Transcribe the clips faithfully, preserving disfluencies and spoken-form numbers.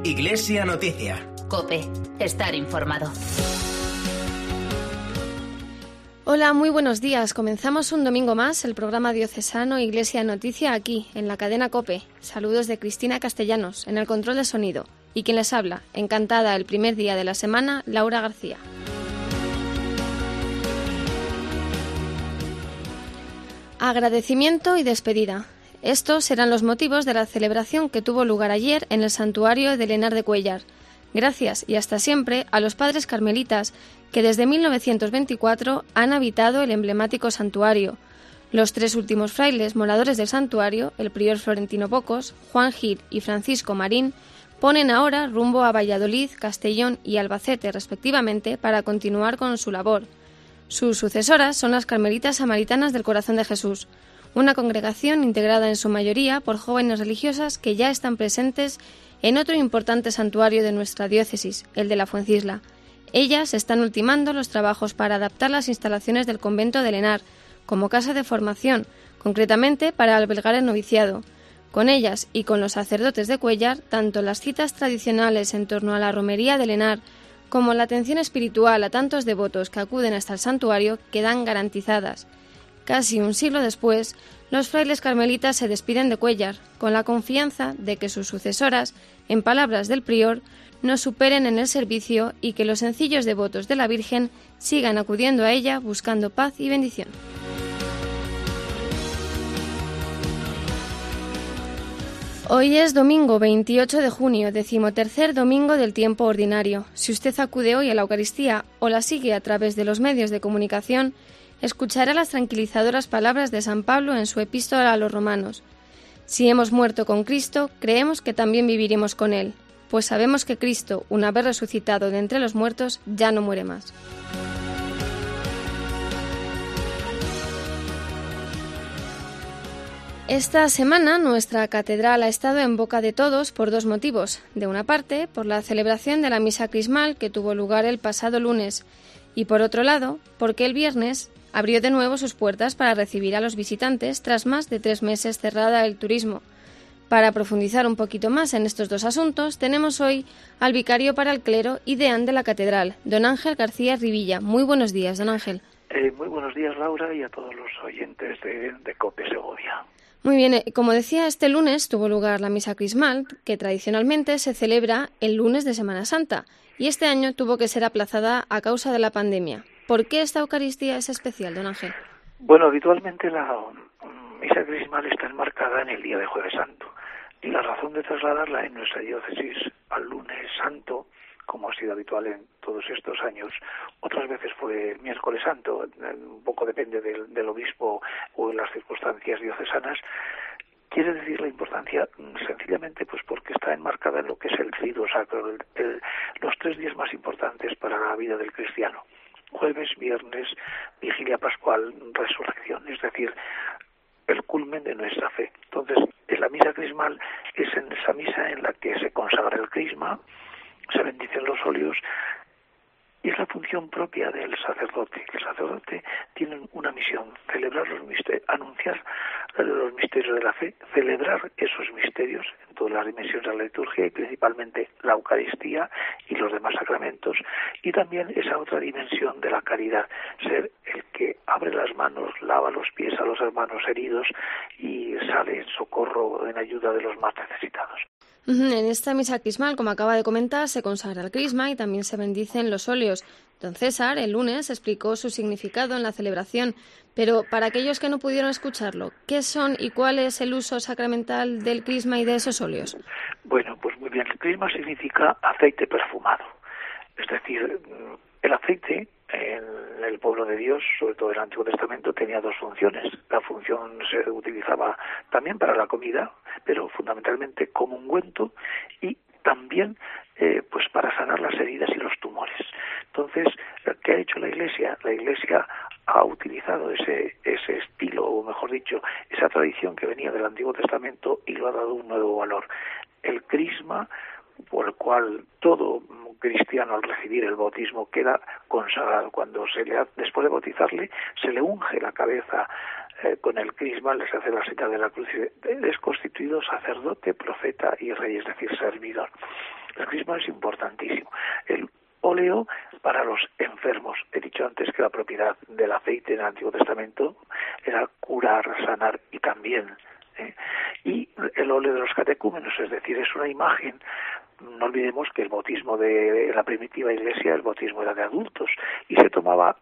Iglesia Noticia. COPE. Estar informado. Hola, muy buenos días. Comenzamos un domingo más el programa diocesano Iglesia Noticia aquí, en la cadena COPE. Saludos de Cristina Castellanos, en el control de sonido. Y quien les habla, encantada el primer día de la semana, Laura García. Agradecimiento y despedida. Estos serán los motivos de la celebración que tuvo lugar ayer en el santuario de Lenar de Cuéllar. Gracias y hasta siempre a los padres carmelitas que desde mil novecientos veinticuatro han habitado el emblemático santuario. Los tres últimos frailes moradores del santuario, el prior Florentino Pocos, Juan Gil y Francisco Marín, ponen ahora rumbo a Valladolid, Castellón y Albacete respectivamente para continuar con su labor. Sus sucesoras son las Carmelitas Samaritanas del Corazón de Jesús, una congregación integrada en su mayoría por jóvenes religiosas que ya están presentes en otro importante santuario de nuestra diócesis, el de la Fuencisla. Ellas están ultimando los trabajos para adaptar las instalaciones del convento de Lenar como casa de formación, concretamente para albergar el noviciado. Con ellas y con los sacerdotes de Cuéllar, tanto las citas tradicionales en torno a la romería de Lenar como la atención espiritual a tantos devotos que acuden hasta el santuario quedan garantizadas. Casi un siglo después, los frailes carmelitas se despiden de Cuéllar, con la confianza de que sus sucesoras, en palabras del prior, nos superen en el servicio y que los sencillos devotos de la Virgen sigan acudiendo a ella buscando paz y bendición. Hoy es domingo veintiocho de junio, decimotercer domingo del tiempo ordinario. Si usted acude hoy a la Eucaristía o la sigue a través de los medios de comunicación, escuchará las tranquilizadoras palabras de San Pablo en su epístola a los romanos. Si hemos muerto con Cristo, creemos que también viviremos con Él, pues sabemos que Cristo, una vez resucitado de entre los muertos, ya no muere más. Esta semana nuestra catedral ha estado en boca de todos por dos motivos. De una parte, por la celebración de la misa crismal que tuvo lugar el pasado lunes, y por otro lado, porque el viernes abrió de nuevo sus puertas para recibir a los visitantes tras más de tres meses cerrada el turismo. Para profundizar un poquito más en estos dos asuntos, tenemos hoy al vicario para el clero y deán de la catedral, don Ángel García Rivilla. Muy buenos días, don Ángel. Eh, muy buenos días, Laura, y a todos los oyentes de, de COPE Segovia. Muy bien, como decía, este lunes tuvo lugar la misa crismal, que tradicionalmente se celebra el lunes de Semana Santa, y este año tuvo que ser aplazada a causa de la pandemia. ¿Por qué esta Eucaristía es especial, don Ángel? Bueno, habitualmente la misa crismal está enmarcada en el día de Jueves Santo, y la razón de trasladarla en nuestra diócesis al lunes santo, como ha sido habitual en todos estos años, otras veces fue el miércoles santo, un poco depende del, del obispo o de las circunstancias diocesanas. Quiere decir la importancia sencillamente pues porque está enmarcada en lo que es el triduo sacro, el, el, los tres días más importantes para la vida del cristiano: jueves, viernes, vigilia pascual, resurrección, es decir, el culmen de nuestra fe. Entonces, en la misa crismal es en esa misa en la que se consagra el crisma, se bendicen los óleos, y es la función propia del sacerdote. El sacerdote tiene una misión: celebrar los misterios, anunciar los misterios de la fe, celebrar esos misterios en todas las dimensiones de la liturgia y principalmente la Eucaristía y los demás sacramentos, y también esa otra dimensión de la caridad, ser el que abre las manos, lava los pies a los hermanos heridos y sale en socorro, en ayuda de los más necesitados. En esta misa crismal, como acaba de comentar, se consagra el crisma y también se bendicen los óleos. Don César, el lunes, explicó su significado en la celebración, pero para aquellos que no pudieron escucharlo, ¿qué son y cuál es el uso sacramental del crisma y de esos óleos? Bueno, pues muy bien, el crisma significa aceite perfumado, es decir, el aceite en el pueblo de Dios, sobre todo en el Antiguo Testamento, tenía dos funciones. La función se utilizaba también para la comida, pero fundamentalmente como ungüento, y también eh, pues para sanar las heridas y los tumores. Entonces, ¿qué ha hecho la Iglesia? La Iglesia ha utilizado ese ese estilo, o mejor dicho, esa tradición que venía del Antiguo Testamento y lo ha dado un nuevo valor. El crisma, por el cual todo cristiano al recibir el bautismo queda consagrado. Cuando se le ha, después de bautizarle, se le unge la cabeza eh, con el crisma, les hace la señal de la cruz, es constituido sacerdote, profeta y rey, es decir, servidor. El crisma es importantísimo. El óleo para los enfermos. He dicho antes que la propiedad del aceite en el Antiguo Testamento era curar, sanar y también. ¿eh? Y el óleo de los catecúmenos, es decir, es una imagen. No olvidemos que el bautismo de la primitiva iglesia, el bautismo era de adultos y se tomaba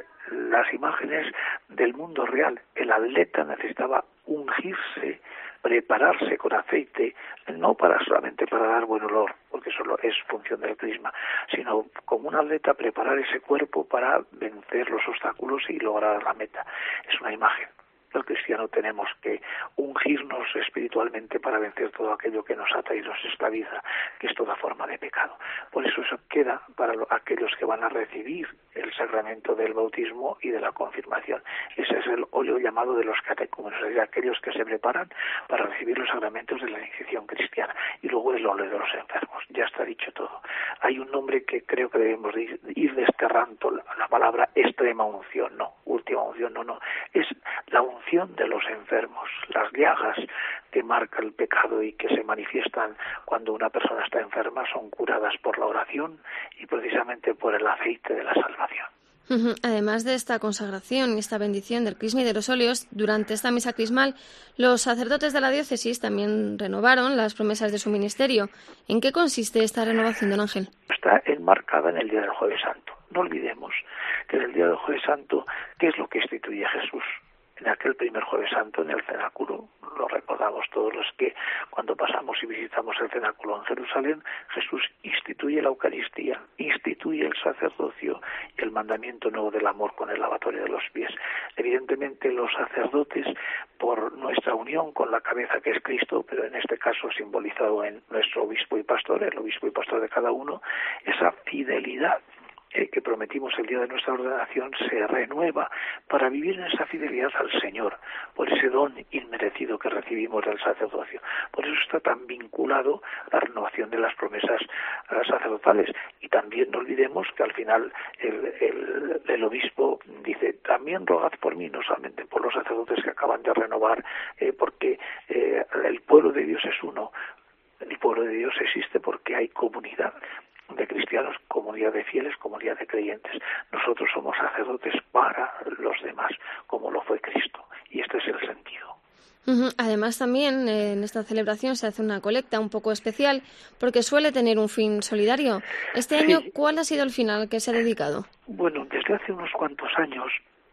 las imágenes del mundo real. El atleta necesitaba ungirse, prepararse con aceite, no para solamente para dar buen olor, porque eso es función del crisma, sino como un atleta preparar ese cuerpo para vencer los obstáculos y lograr la meta. Es una imagen. El cristiano tenemos que ungirnos espiritualmente para vencer todo aquello que nos ata y nos esclaviza, que es toda forma de pecado. Por eso eso queda para aquellos que van a recibir el sacramento del bautismo y de la confirmación. Ese es el óleo llamado de los catecúmenos, es decir, aquellos que se preparan para recibir los sacramentos de la iniciación cristiana. Y luego el óleo de los enfermos. Ya está dicho todo. Hay un nombre que creo que debemos de ir desterrando, la, la palabra extrema unción, no, última unción, no, no. Es la unción de los enfermos, las llagas que marca el pecado y que se manifiestan cuando una persona está enferma son curadas por la oración y precisamente por el aceite de la salvación. Además de esta consagración y esta bendición del crisma y de los óleos, durante esta misa crismal, los sacerdotes de la diócesis también renovaron las promesas de su ministerio. ¿En qué consiste esta renovación, don Ángel? Está enmarcada en el día del Jueves Santo. No olvidemos que en el día del Jueves Santo, ¿qué es lo que instituye Jesús? En aquel primer Jueves Santo, en el cenáculo, lo recordamos todos los que cuando pasamos y visitamos el cenáculo en Jerusalén, Jesús instituye la Eucaristía, instituye el sacerdocio y el mandamiento nuevo del amor con el lavatorio de los pies. Evidentemente los sacerdotes, por nuestra unión con la cabeza que es Cristo, pero en este caso simbolizado en nuestro obispo y pastor, el obispo y pastor de cada uno, esa fidelidad que prometimos el día de nuestra ordenación se renueva para vivir en esa fidelidad al Señor, por ese don inmerecido que recibimos del sacerdocio. Por eso está tan vinculado la renovación de las promesas sacerdotales. Y también no olvidemos que al final el, el, el obispo dice, también rogad por mí, no solamente por los sacerdotes que acaban de renovar, eh, porque eh, el pueblo de Dios es uno. El pueblo de Dios existe porque hay comunidad de cristianos, comunidad de fieles, comunidad de creyentes. Nosotros somos sacerdotes para los demás, como lo fue Cristo, y este es el sentido. Además también eh, en esta celebración se hace una colecta un poco especial porque suele tener un fin solidario. Este año, sí. ¿Cuál ha sido el fin al que se ha dedicado? Bueno, desde hace unos cuantos años,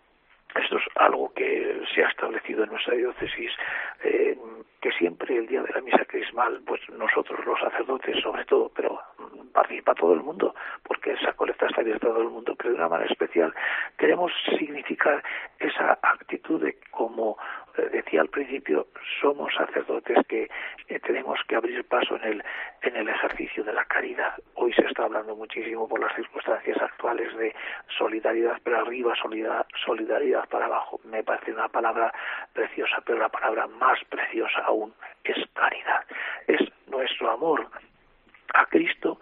esto es algo que se ha establecido en nuestra diócesis, eh, que siempre el día de la misa crismal, pues nosotros los sacerdotes sobre todo, pero participa todo el mundo, porque esa colecta está abierta a todo el mundo, pero de una manera especial queremos significar esa actitud de, como eh, decía al principio, somos sacerdotes que eh, tenemos que abrir paso en el en el ejercicio de la caridad. Hoy se está hablando muchísimo por las circunstancias actuales de solidaridad para arriba, solidaridad, solidaridad para abajo. Me parece una palabra preciosa, pero la palabra más preciosa aún es caridad. Es nuestro amor a Cristo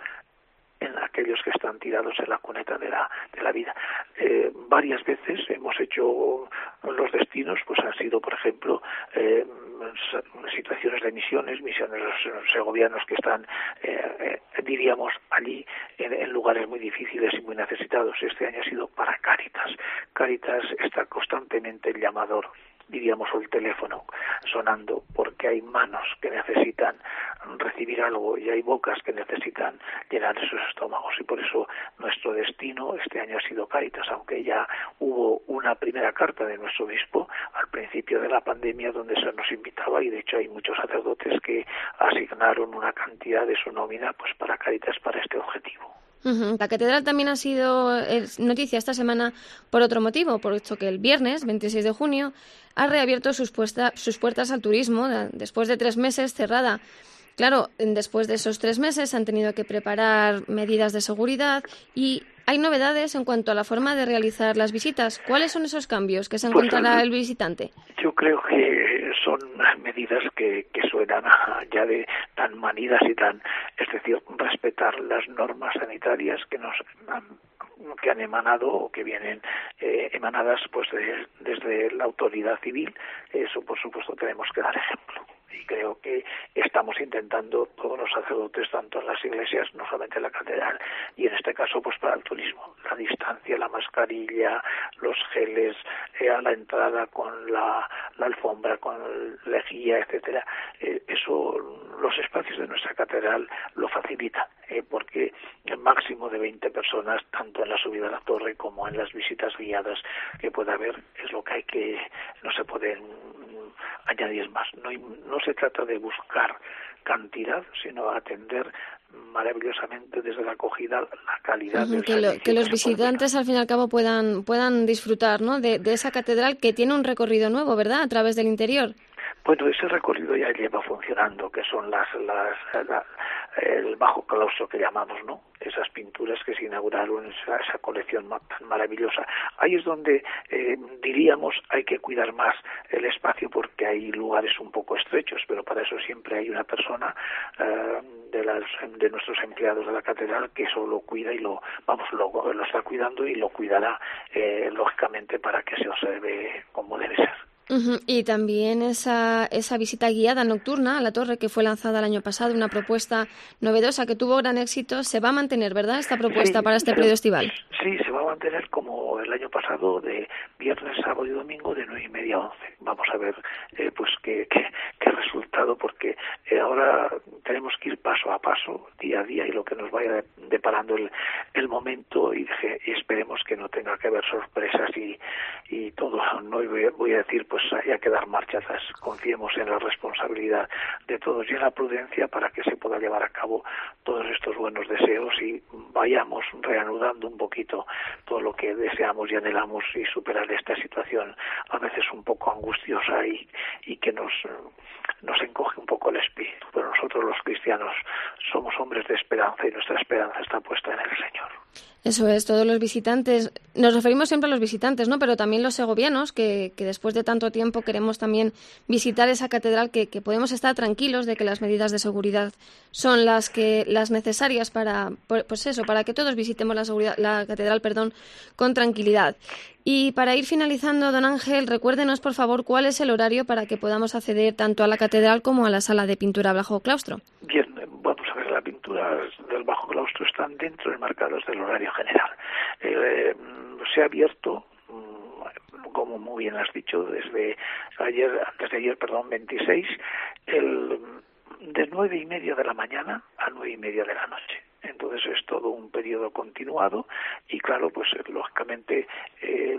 en aquellos que están tirados en la cuneta de la de la vida. Eh, varias veces hemos hecho los destinos, pues han sido, por ejemplo, eh, situaciones de misiones, misiones segovianos que están, eh, eh, diríamos, allí en, en lugares muy difíciles y muy necesitados. Este año ha sido para Cáritas. Cáritas está constantemente el llamador, diríamos, el teléfono sonando, porque hay manos que necesitan recibir algo y hay bocas que necesitan llenar esos estómagos, y por eso nuestro destino este año ha sido Cáritas, aunque ya hubo una primera carta de nuestro obispo al principio de la pandemia donde se nos invitaba, y de hecho hay muchos sacerdotes que asignaron una cantidad de su nómina pues para Cáritas, para este objetivo. Uh-huh. La catedral también ha sido noticia esta semana por otro motivo, por esto que el viernes veintiséis de junio ha reabierto sus, puesta, sus puertas al turismo después de tres meses cerrada. Claro, después de esos tres meses han tenido que preparar medidas de seguridad y hay novedades en cuanto a la forma de realizar las visitas. ¿Cuáles son esos cambios que se encontrará pues, el visitante? Yo creo que son medidas que, que suenan ya de tan manidas y tan, es decir, respetar las normas sanitarias que nos han, que han emanado o que vienen eh, emanadas pues de, desde la autoridad civil. Eso, por supuesto, tenemos que dar ejemplo. Y creo que estamos intentando, todos los sacerdotes, tanto en las iglesias, no solamente en la catedral, y en este caso pues para el turismo, la distancia, la mascarilla, los geles eh, a la entrada con la, la alfombra, con lejía, etcétera, eh, eso los espacios de nuestra catedral lo facilitan, eh, porque el máximo de veinte personas, tanto en la subida a la torre como en las visitas guiadas que pueda haber, es lo que hay que, no se pueden añadir más. No, no se trata de buscar cantidad, sino atender maravillosamente desde la acogida la calidad uh-huh, del que, lo, que los visitantes al fin y al cabo puedan puedan disfrutar, ¿no?, de, de esa catedral que tiene un recorrido nuevo, ¿verdad?, a través del interior. Bueno, ese recorrido ya lleva funcionando, que son las, las la, el bajo claustro que llamamos, ¿no? Esas pinturas que se inauguraron, esa, esa colección tan maravillosa. Ahí es donde eh, diríamos hay que cuidar más el espacio porque hay lugares un poco estrechos, pero para eso siempre hay una persona eh, de las de nuestros empleados de la catedral que eso lo cuida y lo vamos lo, lo está cuidando y lo cuidará eh, lógicamente para que se observe como debe ser. Uh-huh. Y también esa, esa visita guiada nocturna a la torre que fue lanzada el año pasado, una propuesta novedosa que tuvo gran éxito, se va a mantener, ¿verdad?, esta propuesta sí, para este periodo estival. Sí, se va a mantener como el año pasado, de viernes, sábado y domingo, de nueve y media a once. Vamos a ver eh, pues qué, qué, qué resultado, porque eh, ahora tenemos que ir paso a paso, día a día, y lo que nos vaya deparando el, el momento, y, y esperemos que no tenga que haber sorpresas y, y todo. No voy, voy a decir, pues haya que dar marcha atrás. Confiemos en la responsabilidad de todos y en la prudencia para que se pueda llevar a cabo todos estos buenos deseos y vayamos reanudando un poquito todo lo que deseamos y anhelamos y superar esta situación a veces un poco angustiosa y, y que nos, nos encoge un poco el espíritu. Pero nosotros los cristianos somos hombres de esperanza y nuestra esperanza está puesta en el Señor. Eso es, todos los visitantes, nos referimos siempre a los visitantes, ¿no?, pero también los segovianos, que, que después de tanto tiempo queremos también visitar esa catedral, que, que podemos estar tranquilos de que las medidas de seguridad son las que las necesarias para, pues eso, para que todos visitemos la, seguridad, la catedral, perdón, con tranquilidad. Y para ir finalizando, don Ángel, recuérdenos, por favor, cuál es el horario para que podamos acceder tanto a la catedral como a la sala de pintura bajo claustro. Bien, vamos a ver, las pinturas del bajo claustro están dentro enmarcadas del horario general. Eh, se ha abierto, como muy bien has dicho, desde ayer, antes de ayer, perdón, veintiséis, el, de nueve y media de la mañana a nueve y media de la noche. Entonces es todo un periodo continuado y claro, pues lógicamente eh,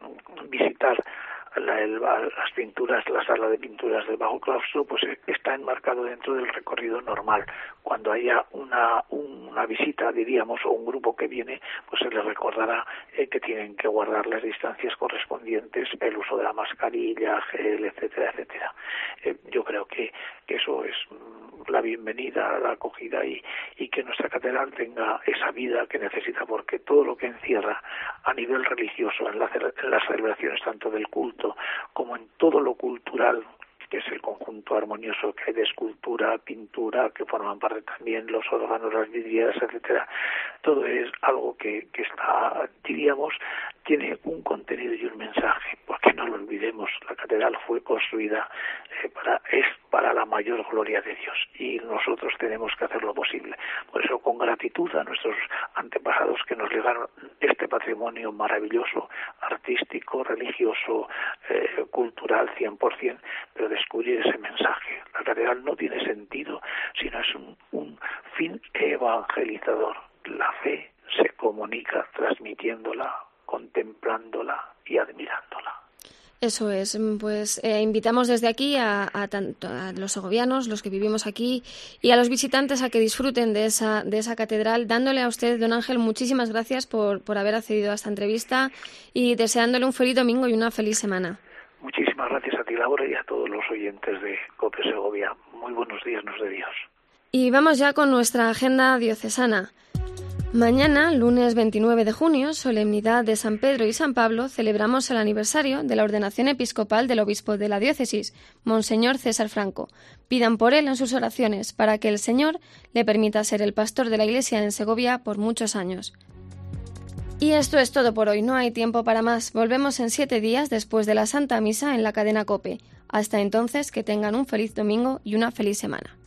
visitar la, el, las pinturas, la sala de pinturas del bajo claustro, pues está enmarcado dentro del recorrido normal. Cuando haya una, una visita, diríamos, o un grupo que viene, pues se les recordará eh, que tienen que guardar las distancias correspondientes, el uso de la mascarilla, gel, etcétera, etcétera. Eh, yo creo que, que eso es la bienvenida, la acogida y, y que nuestra catedral tenga esa vida que necesita, porque todo lo que encierra a nivel religioso en, la, en las celebraciones tanto del culto como en todo lo cultural, que es el conjunto armonioso que hay de escultura, pintura, que forman parte también los órganos, las vidrieras, etcétera. Todo es algo que, que está, diríamos, tiene un contenido y un mensaje, porque no lo olvidemos, la catedral fue construida eh, para es para la mayor gloria de Dios y nosotros tenemos que hacer lo posible. Por eso, con gratitud a nuestros antepasados que nos legaron este patrimonio maravilloso, artístico, religioso, eh, cultural, cien por ciento, pero descubrir ese mensaje. La catedral no tiene sentido, sino es un, un fin evangelizador. La fe se comunica transmitiéndola, contemplándola y admirándola. Eso es, pues eh, invitamos desde aquí a, a, tanto a los segovianos, los que vivimos aquí, y a los visitantes a que disfruten de esa, de esa catedral, dándole a usted, don Ángel, muchísimas gracias por, por haber accedido a esta entrevista y deseándole un feliz domingo y una feliz semana. Muchísimas gracias a ti, Laura, y a todos los oyentes de COPE Segovia. Muy buenos días nos de Dios. Y vamos ya con nuestra agenda diocesana. Mañana, lunes veintinueve de junio, solemnidad de San Pedro y San Pablo, celebramos el aniversario de la ordenación episcopal del obispo de la diócesis, Monseñor César Franco. Pidan por él en sus oraciones para que el Señor le permita ser el pastor de la Iglesia en Segovia por muchos años. Y esto es todo por hoy, no hay tiempo para más. Volvemos en siete días después de la Santa Misa en la cadena COPE. Hasta entonces, que tengan un feliz domingo y una feliz semana.